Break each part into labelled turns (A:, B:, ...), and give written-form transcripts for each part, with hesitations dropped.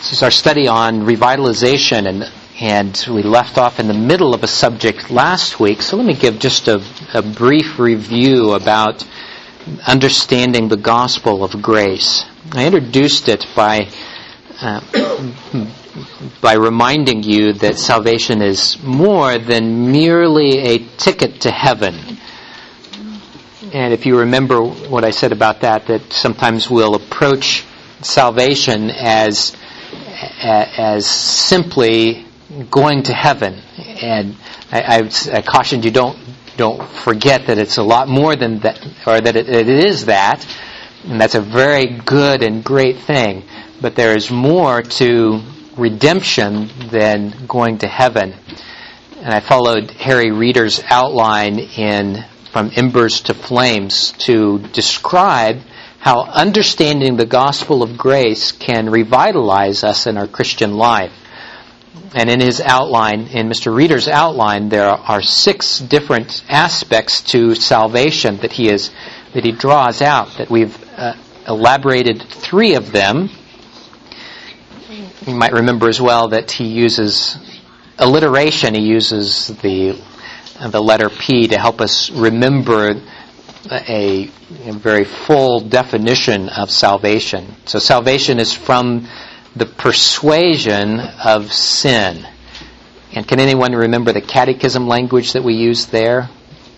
A: This is our study on revitalization, and we left off in the middle of a subject last week. So let me give just a brief review about understanding the gospel of grace. I introduced it by reminding you that salvation is more than merely a ticket to heaven. And if you remember what I said about that sometimes we'll approach salvation as simply going to heaven. And I cautioned you, don't forget that it's a lot more than that, or that it is that, and that's a very good and great thing. But there is more to redemption than going to heaven. And I followed Harry Reeder's outline in From Embers to Flames to describe how understanding the gospel of grace can revitalize us in our Christian life. And in his outline, in Mr. Reeder's outline, there are 6 different aspects to salvation that he draws out, that we've elaborated 3 of them. You might remember as well that he uses alliteration. He uses the letter P to help us remember a very full definition of salvation. So salvation is from the persuasion of sin. And can anyone remember the catechism language that we used there?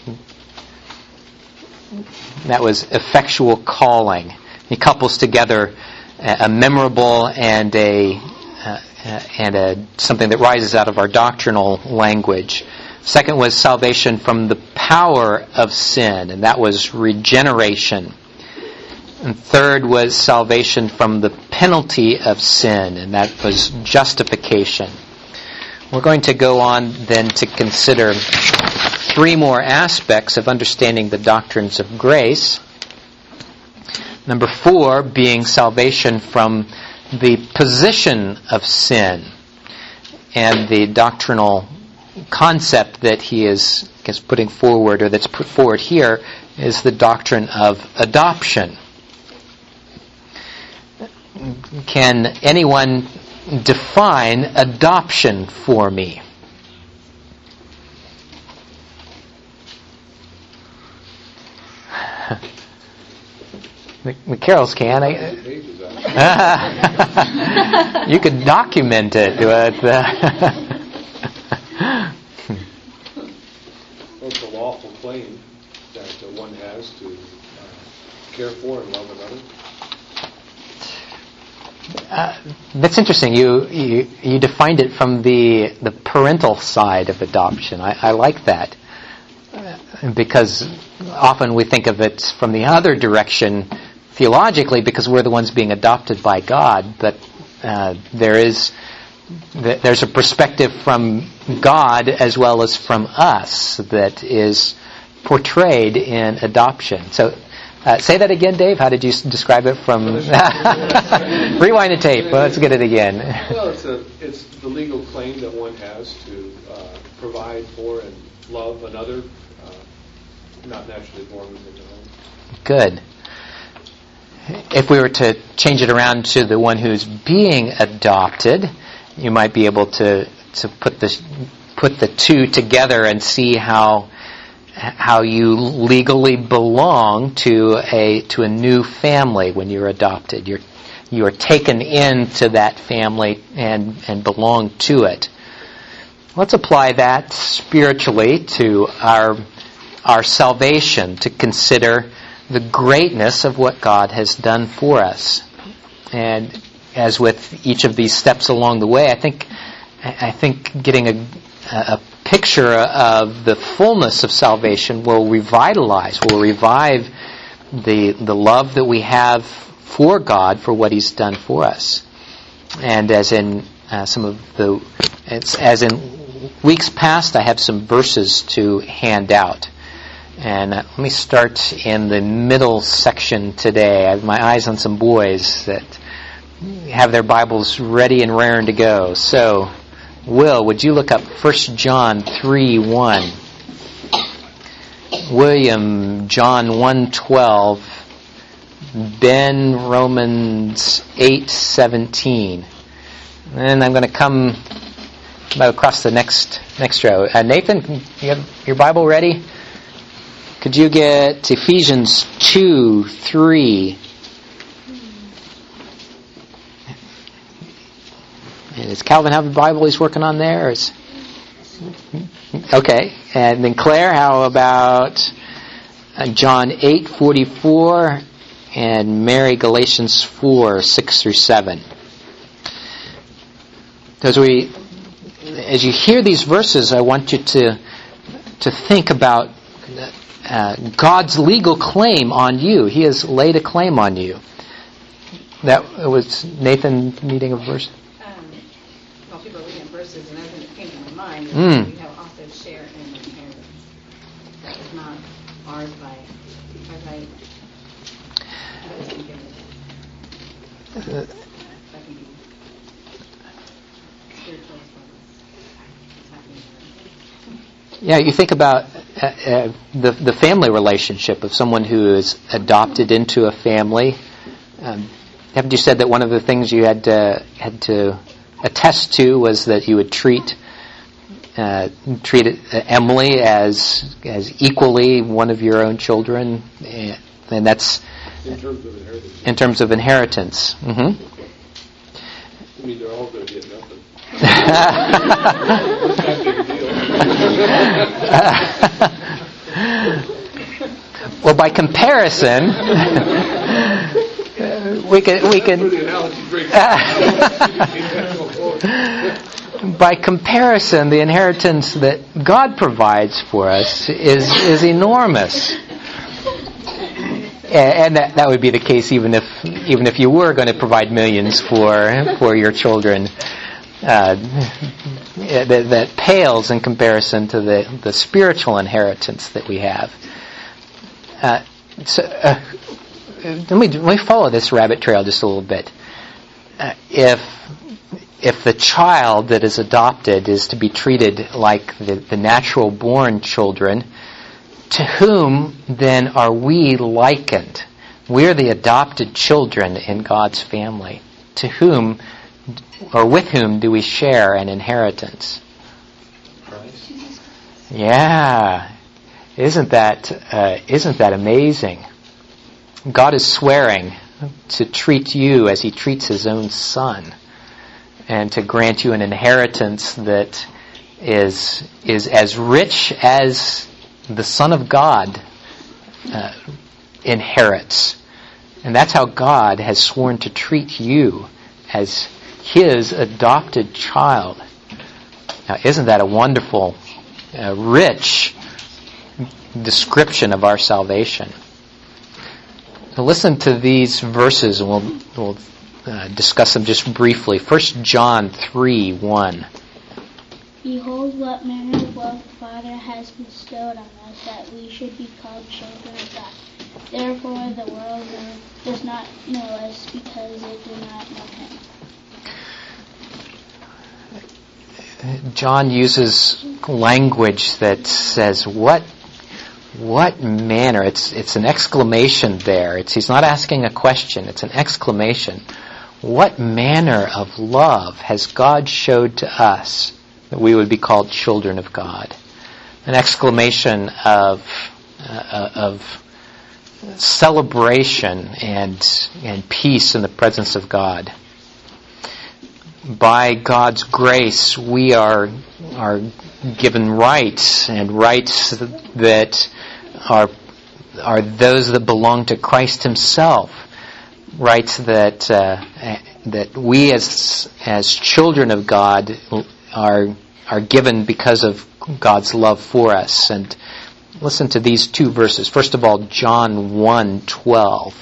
A: That was effectual calling. He couples together a memorable and something that rises out of our doctrinal language. Second was salvation from the power of sin, and that was regeneration. And third was salvation from the penalty of sin, and that was justification. We're going to go on then to consider 3 more aspects of understanding the doctrines of grace. Number 4 being salvation from the position of sin, and the doctrinal concept that he is putting forward, or that's put forward here, is the doctrine of adoption. Can anyone define adoption for me? The Carols can. You could document it.
B: It's a lawful claim that one has to care for and love another.
A: That's interesting. You defined it from the parental side of adoption. I like that, because often we think of it from the other direction theologically, because we're the ones being adopted by God. But there's a perspective from God as well as from us that is portrayed in adoption. So say that again, Dave. How did you describe it from... Rewind the tape. Let's get it again.
B: Well, it's the legal claim that one has to provide for and love another, not naturally born within the home.
A: Good. If we were to change it around to the one who's being adopted, you might be able to put the 2 together and see how you legally belong to a new family when you're adopted. You are taken into that family and belong to it. Let's apply that spiritually to our salvation, to consider the greatness of what God has done for us. And as with each of these steps along the way, I think getting a picture of the fullness of salvation will revive the love that we have for God for what He's done for us. And as in as in weeks past, I have some verses to hand out. And let me start in the middle section today. I have my eyes on some boys that have their Bibles ready and raring to go. So, Will, would you look up 1 John 3:1? William, John 1:12. Ben, Romans 8:17. And I'm going to come about across the next row. Nathan, you have your Bible ready? Could you get Ephesians 2:3? And does Calvin have a Bible he's working on there? Or is... Okay. And then Claire, how about John 8:44 and Mary Galatians 4:6-7? As you hear these verses, I want you to think about God's legal claim on you. He has laid a claim on you. That was Nathan needing a verse.
C: Well, people are looking at verses, and everything that came to my mind is we have also share in the inheritance. That is not ours by right. That is given. That can be spiritual as well as happening.
A: Yeah, you think about the family relationship of someone who is adopted into a family. Haven't you said that one of the things you had to attest to was that you would treat Emily as equally one of your own children, and that's in terms of inheritance. Mm-hmm.
B: I mean, they're all going to get nothing.
A: Well, by comparison, we can. By comparison, the inheritance that God provides for us is enormous, and that would be the case even if you were going to provide millions for your children. That pales in comparison to the spiritual inheritance that we have. Let me follow this rabbit trail just a little bit. If the child that is adopted is to be treated like the natural born children, to whom then are we likened? We're the adopted children in God's family. To whom or with whom do we share an inheritance?
B: Christ.
A: Yeah. Isn't that amazing? God is swearing to treat you as He treats His own Son, and to grant you an inheritance that is as rich as the Son of God inherits. And that's how God has sworn to treat you as His adopted child. Now, isn't that a wonderful, rich description of our salvation? Now listen to these verses, and we'll discuss them just briefly. 1 John 3:1.
D: Behold, what manner of love the Father has bestowed on us, that we should be called children of God. Therefore the world does not know us, because it did not know Him.
A: John uses language that says, what manner? It's an exclamation there. He's not asking a question. It's an exclamation. What manner of love has God showed to us that we would be called children of God? An exclamation of celebration and peace in the presence of God. By God's grace, we are given rights, and rights that are those that belong to Christ Himself. Rights that we as children of God are given because of God's love for us. And listen to these two verses. First of all, John 1:12.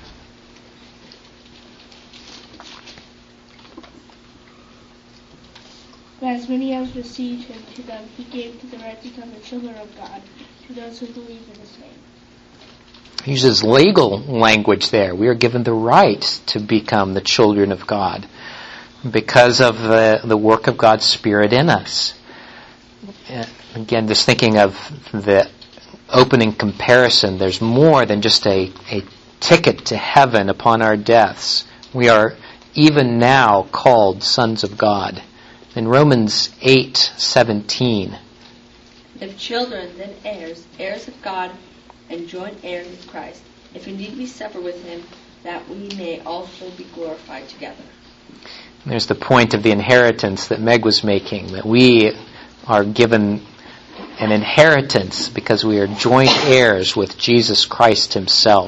D: But as many as received Him, to them He gave the right to become the children of God, to those who believe in His name.
A: He uses legal language there. We are given the right to become the children of God because of the work of God's Spirit in us. Again, just thinking of the opening comparison, there's more than just a ticket to heaven upon our deaths. We are even now called sons of God. In Romans 8:17.
E: If children, then heirs, heirs of God, and joint heirs with Christ, if indeed we suffer with him, that we may also be glorified together.
A: There's the point of the inheritance that Meg was making, that we are given an inheritance because we are joint heirs with Jesus Christ himself.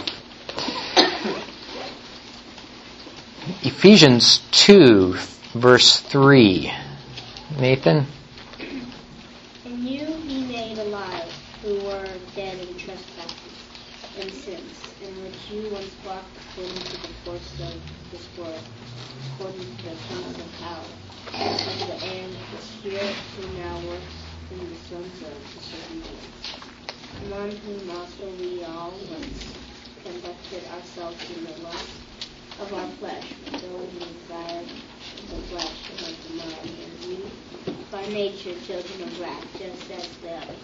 A: Ephesians 2, verse 3. Nathan?
F: And you he made alive, who were dead in trespasses and sins, in which you once walked according to the course of this world, according to the prince of power, of the air, the spirit who now works in the sons of disobedience, among whom also we all once conducted ourselves in the lust of our flesh, fulfilling the desire of the flesh and of the mind, and we, by nature, children of wrath, just as the others.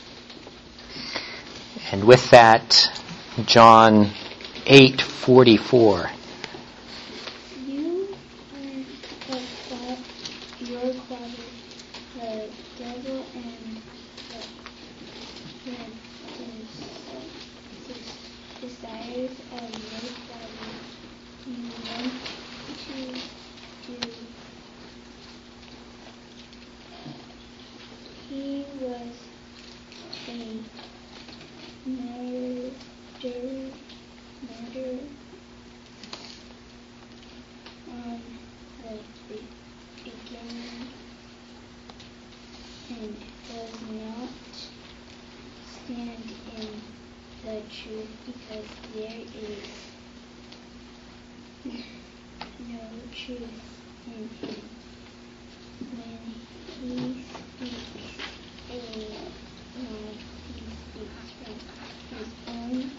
A: And with that, John 8:44.
D: You have fought your father, the devil, and the desires of your father. You want to do. He was a murderer on the beginning, and does not stand in the truth, because there is no truth in him. When he speaks a lie, he speaks from his own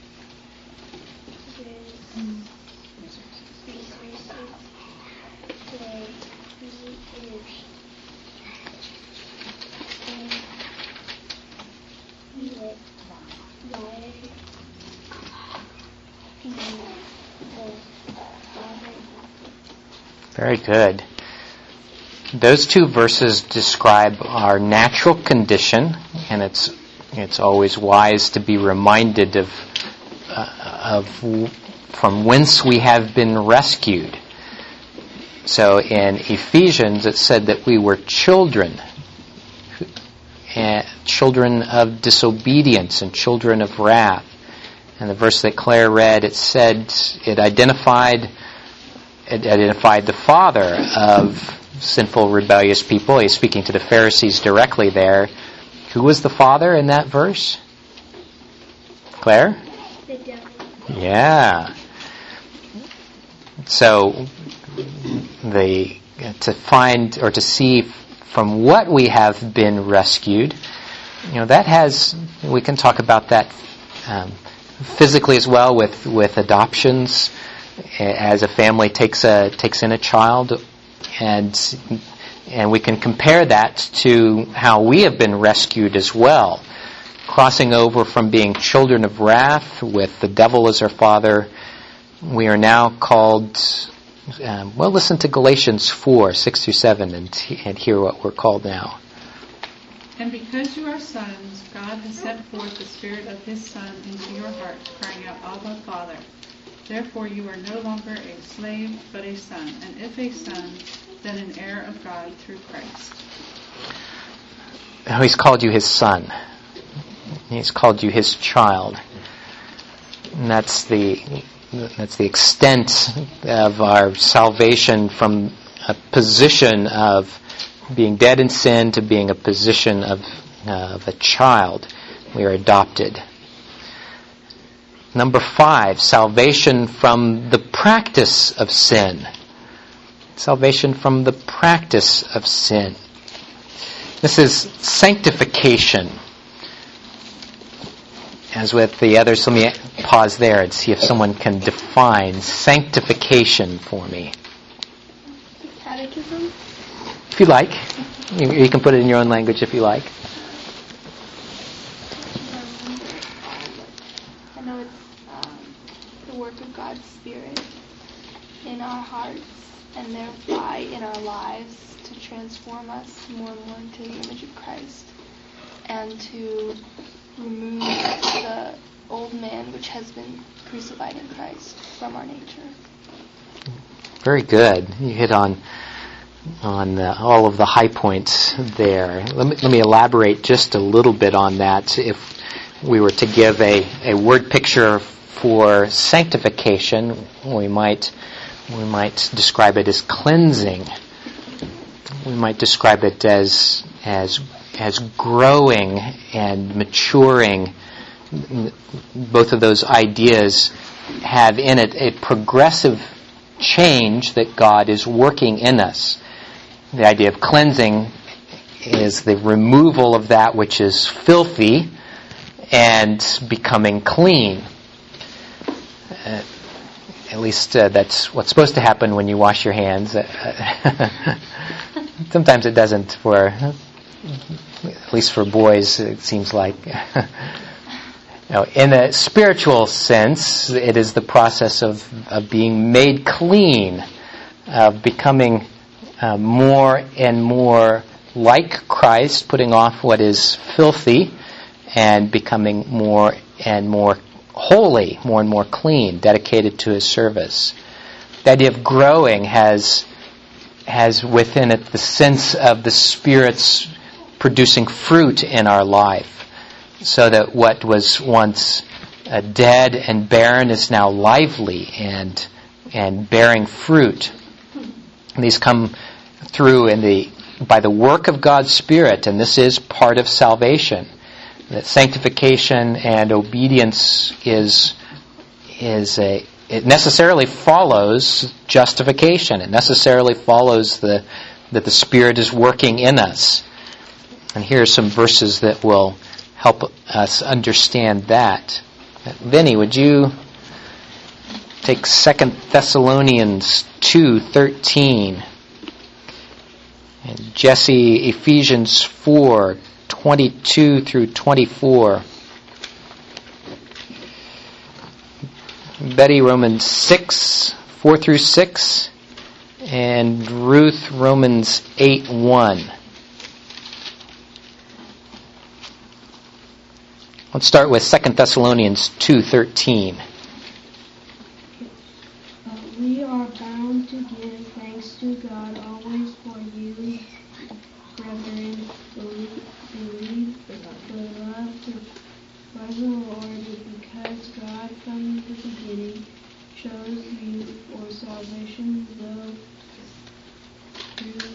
D: resources, for he is liar and the father.
A: Very good. Those two verses describe our natural condition, and it's always wise to be reminded of from whence we have been rescued. So in Ephesians it said that we were children of disobedience and children of wrath. And the verse that Claire read, it said it identified the father of sinful, rebellious people. He's speaking to the Pharisees directly there. Who was the father in that verse? Claire?
D: The devil.
A: Yeah. So to find or to see from what we have been rescued, we can talk about that physically as well with adoptions, as a family takes in a child, and we can compare that to how we have been rescued as well, crossing over from being children of wrath with the devil as our father. We are now called, listen to Galatians 4:6-7 and hear what we're called now.
G: And because you are sons, God has sent forth the Spirit of His Son into your hearts, crying out, Abba, Father. Therefore you are no longer a slave, but a son. And if a son, then an heir of God through Christ.
A: Now He's called you His son. He's called you His child. And that's the extent of our salvation, from a position of being dead in sin to being a position of a child. We are adopted. Number 5, salvation from the practice of sin. Salvation from the practice of sin. This is sanctification. As with the others, let me pause there and see if someone can define sanctification for me.
D: Catechism?
A: If you like. You can put it in your own language if you like.
H: I know it's the work of God's Spirit in our hearts and thereby in our lives to transform us more and more into the image of Christ and to remove the old man which has been crucified in Christ from our nature.
A: Very good. You hit on all of the high points there. Let me elaborate just a little bit on that. If we were to give a word picture for sanctification, we might describe it as cleansing. We might describe it as growing and maturing. Both of those ideas have in it a progressive change that God is working in us. The idea of cleansing is the removal of that which is filthy and becoming clean. At least that's what's supposed to happen when you wash your hands. Sometimes it doesn't at least for boys, it seems like. In a spiritual sense, it is the process of being made clean, of becoming more and more like Christ, putting off what is filthy, and becoming more and more holy, more and more clean, dedicated to His service. The idea of growing has within it the sense of the Spirit's producing fruit in our life, so that what was once dead and barren is now lively and bearing fruit. And these come through by the work of God's Spirit, and this is part of salvation. That sanctification and obedience it necessarily follows justification. It necessarily follows that the Spirit is working in us. And here are some verses that will help us understand that. Vinny, would you take 2 Thessalonians 2:13, and Jesse Ephesians 4:22 through 24. Betty, Romans 6:4 through 6, and Ruth, Romans 8:1. Let's start with 2 Thessalonians 2:13.
I: We are bound to give thanks to God always for you, brethren, believe the love for the Lord, because God from the beginning chose you for salvation, though through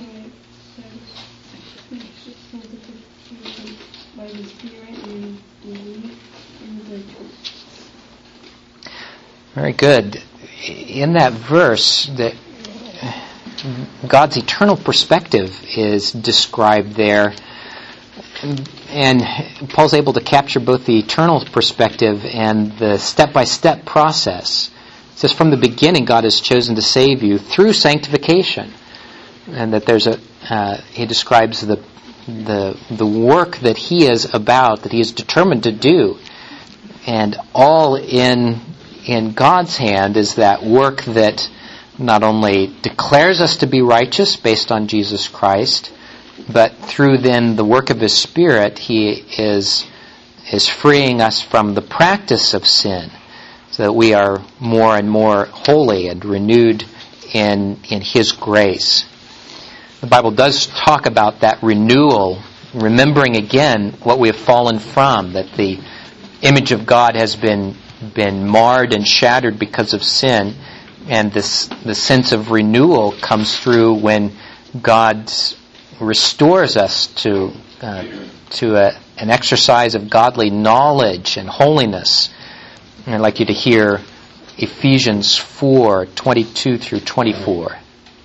I: sanctification by the Spirit and belief in the truth.
A: Very good. In that verse, that God's eternal perspective is described there, and Paul's able to capture both the eternal perspective and the step-by-step process. It says from the beginning God has chosen to save you through sanctification, and that he describes the work that He is about, that He is determined to do, and all in God's hand is that work that not only declares us to be righteous based on Jesus Christ, but through then the work of His Spirit, He is freeing us from the practice of sin, so that we are more and more holy and renewed in His grace. The Bible does talk about that renewal, remembering again what we have fallen from, that the image of God has been marred and shattered because of sin, and the sense of renewal comes through when God restores us to an exercise of godly knowledge and holiness. And I'd like you to hear Ephesians 4:22 through 24.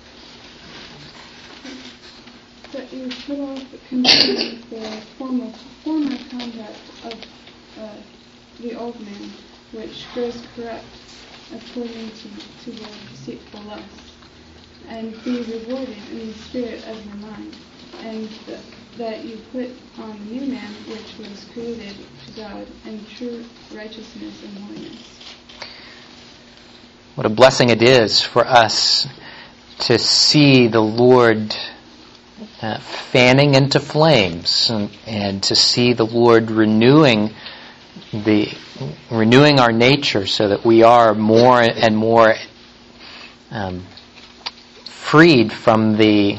I: But you put off completely the former conduct of the old man, which grows corrupt according to the deceitful lusts, and be rewarded in the spirit of your mind, and that you put on the new man, which was created to God in true righteousness and holiness.
A: What a blessing it is for us to see the Lord fanning into flames, and to see the Lord renewing our nature so that we are more and more freed from the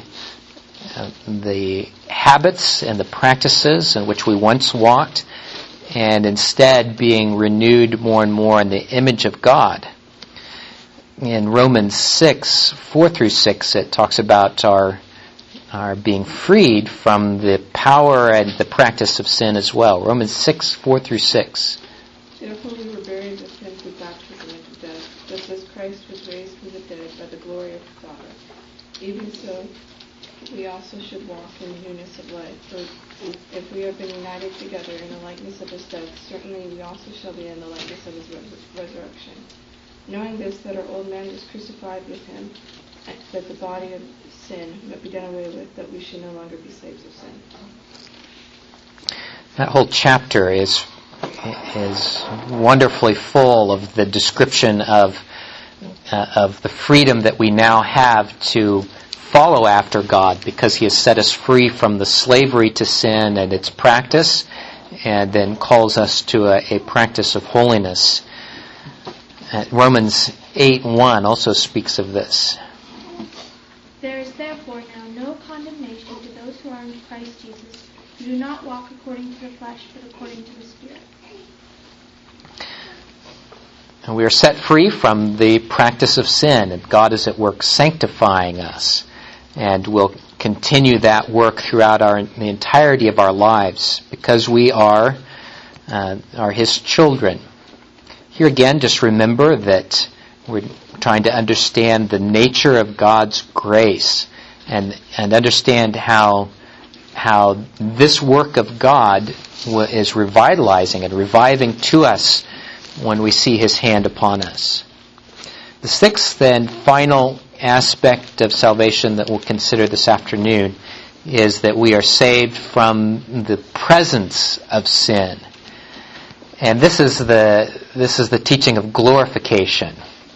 A: habits and the practices in which we once walked, and instead being renewed more and more in the image of God. In Romans 6, 4 through 6, it talks about our being freed from the power and the practice of sin as well. Romans 6, 4 through 6.
I: Therefore we were buried with him through baptism into death, just as Christ was raised from the dead by the glory of the Father. Even so, we also should walk in the newness of life. For if we have been united together in the likeness of his death, certainly we also shall be in the likeness of his resurrection. Knowing this, that our old man was crucified with him, that the body of sin might be done away with, that we should no longer be slaves of sin.
A: That whole chapter is wonderfully full of the description of the freedom that we now have to follow after God, because He has set us free from the slavery to sin and its practice, and then calls us to a practice of holiness. Romans 8:1 also speaks of this.
D: There is therefore now no condemnation to those who are in Christ Jesus, who do not walk according to the flesh, but according to the Spirit.
A: And we are set free from the practice of sin, and God is at work sanctifying us, and will continue that work throughout the entirety of our lives, because we are His children. Here again, just remember that we're trying to understand the nature of God's grace, and understand how this work of God is revitalizing and reviving to us when we see His hand upon us. The sixth and final aspect of salvation that we'll consider this afternoon is that we are saved from the presence of sin. And this is the teaching of glorification.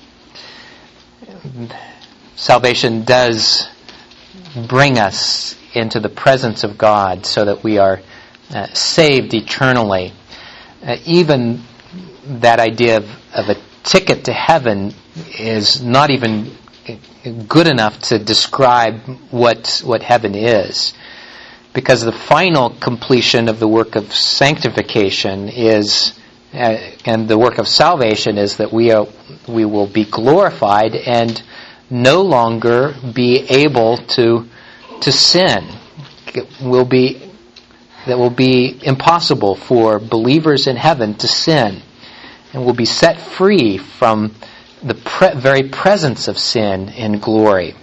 A: Salvation does bring us into the presence of God so that we are saved eternally. Even that idea of a ticket to heaven is not even good enough to describe what heaven is, because the final completion of the work of sanctification is, and the work of salvation is, that we will be glorified and no longer be able to sin. That will be impossible for believers in heaven to sin, and will be set free from the very presence of sin in glory.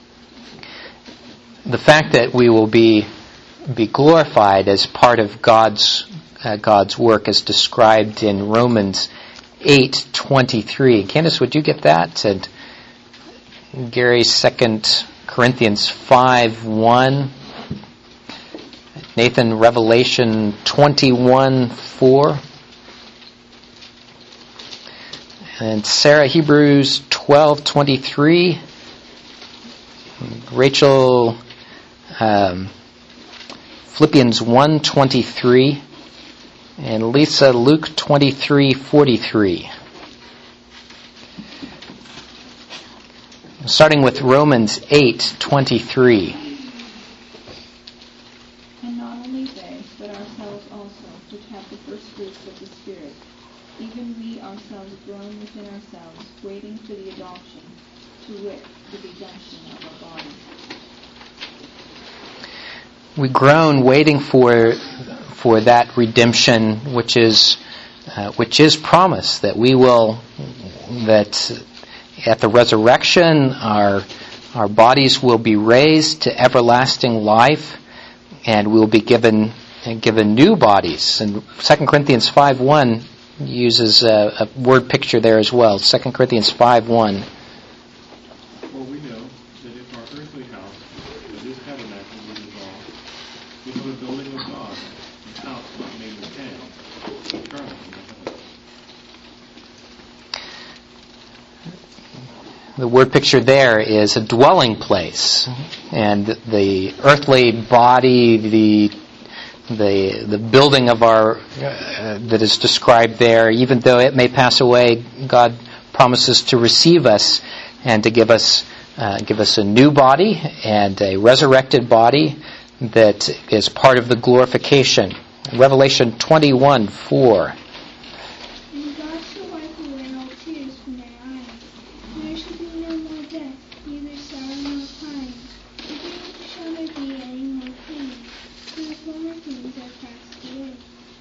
A: The fact that we will be glorified as part of God's work is described in Romans 8:23. Candace, would you get that? And Gary, 2 Corinthians 5:1. Nathan, Revelation 21:4. And Sarah, Hebrews 12:23. Rachel, Philippians 1:23. And Lisa, Luke 23:43. Starting with Romans 8:23.
J: And not only they, but ourselves also, which have the first fruits of the Spirit, even we ourselves groan within ourselves, waiting for the adoption, to wit, the redemption of our body.
A: We groan waiting for that redemption, which is promised, that at the resurrection our bodies will be raised to everlasting life, and we'll be given new bodies. And 2 Corinthians 5:1 uses a word picture there as well. 2 Corinthians 5:1.
B: For we know that if our earthly house, that is tabernacle, be dissolved, we have a building of God, a house not made with hands, eternal in the heavens.
A: The word picture there is a dwelling place, and the earthly body, the building of our that is described there, even though it may pass away, God promises to receive us and to give us a new body and a resurrected body that is part of the glorification. Revelation 21:4.
D: And God shall wipe away all tears from their eyes. There shall be no more death, neither sorrow nor crying. Neither shall there be any more pain, for the former things are passed away.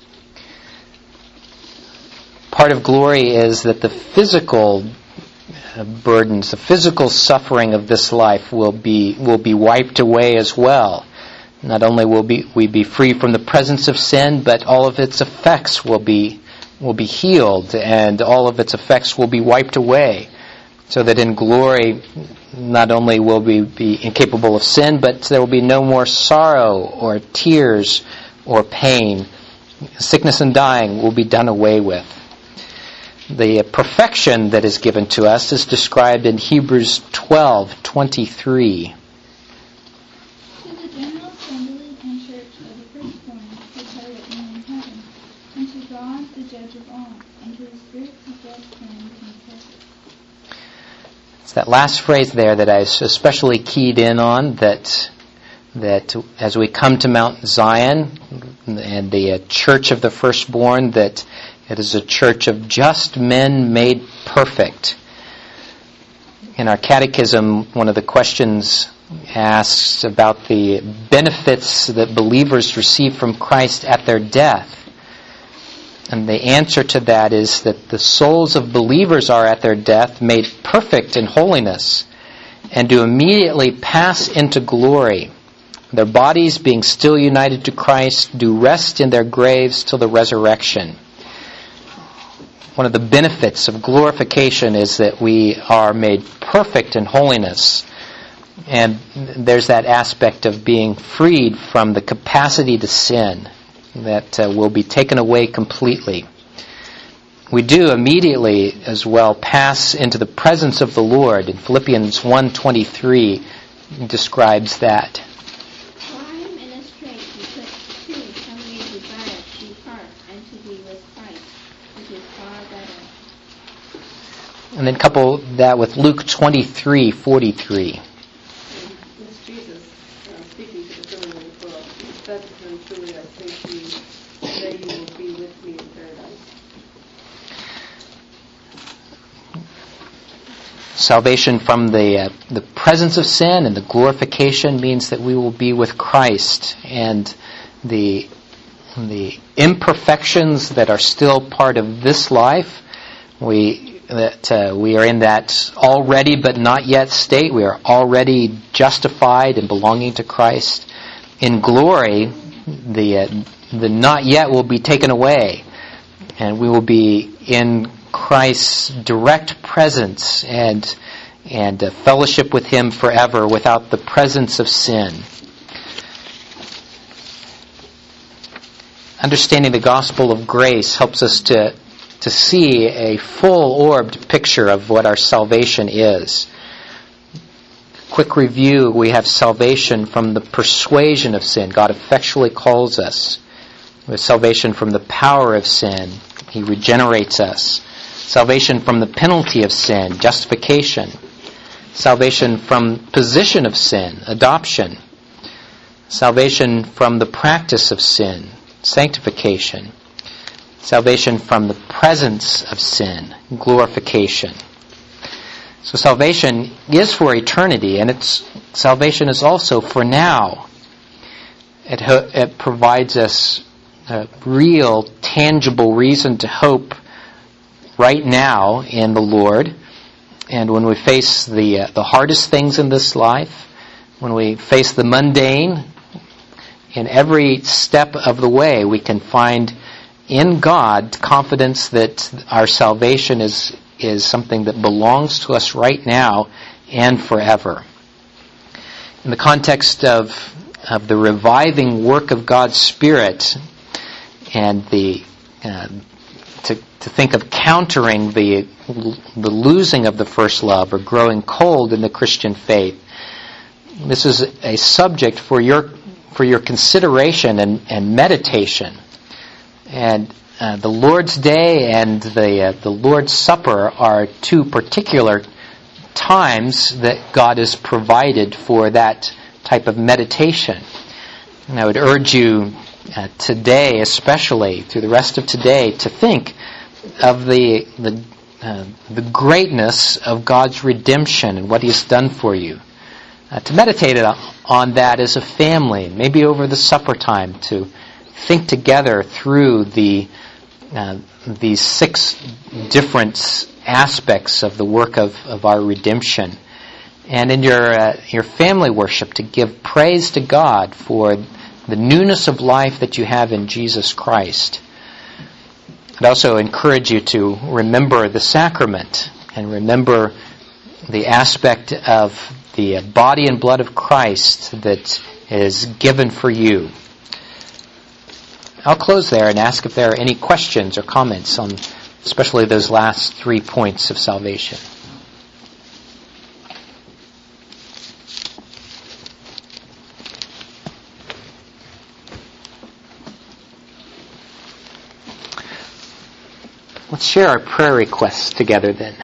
A: Part of glory is that the physical burdens, the physical suffering of this life will be wiped away as well. Not only will we be free from the presence of sin, but all of its effects will be healed, and all of its effects will be wiped away. So that in glory, not only will we be incapable of sin, but there will be no more sorrow or tears or pain. Sickness and dying will be done away with. The perfection that is given to us is described in Hebrews 12:23.
D: To the general assembly and church of the firstborn, which are written in heaven, and to God the judge of all, and to the spirits of dead men and perfect.
A: It's that last phrase there that I especially keyed in on, that as we come to Mount Zion and the church of the firstborn, that it is a church of just men made perfect. In our catechism, one of the questions asks about the benefits that believers receive from Christ at their death. And the answer to that is that the souls of believers are at their death made perfect in holiness and do immediately pass into glory. Their bodies, being still united to Christ, do rest in their graves till the resurrection. One of the benefits of glorification is that we are made perfect in holiness. And there's that aspect of being freed from the capacity to sin that will be taken away completely. We do immediately as well pass into the presence of the Lord. In Philippians 1:23 describes that.
F: For I am in a strait because too some may desire to depart and to be with Christ, which is far better.
A: And then couple that with Luke 23:43.
K: This Jesus, speaking to the children of the world, he said to them, truly I say to you, today you will be with me in paradise.
A: Salvation from the presence of sin and the glorification means that we will be with Christ, and the imperfections that are still part of this life, we are in that already but not yet state. We are already justified and belonging to Christ. In glory, the not yet will be taken away, and we will be in Christ's direct presence and fellowship with Him forever without the presence of sin. Understanding the gospel of grace helps us to see a full-orbed picture of what our salvation is. Quick review, we have salvation from the persuasion of sin. God effectually calls us. We have salvation from the power of sin. He regenerates us. Salvation from the penalty of sin, justification. Salvation from position of sin, adoption. Salvation from the practice of sin, sanctification. Salvation from the presence of sin, glorification. So salvation is for eternity, and salvation is also for now. It provides us a real, tangible reason to hope right now in the Lord. And when we face the hardest things in this life, when we face the mundane, in every step of the way we can find in God confidence that our salvation is something that belongs to us right now and forever. In the context of the reviving work of God's Spirit and the think of countering the losing of the first love or growing cold in the Christian faith. This is a subject for your consideration and meditation. And the Lord's Day and the Lord's Supper are two particular times that God has provided for that type of meditation. And I would urge you today, especially through the rest of today, to think of the greatness of God's redemption and what He has done for you. To meditate on that as a family, maybe over the supper time, to think together through these 6 different aspects of the work of our redemption. And in your family worship, to give praise to God for the newness of life that you have in Jesus Christ. I'd also encourage you to remember the sacrament and remember the aspect of the body and blood of Christ that is given for you. I'll close there and ask if there are any questions or comments on especially those last 3 points of salvation. Let's share our prayer requests together then.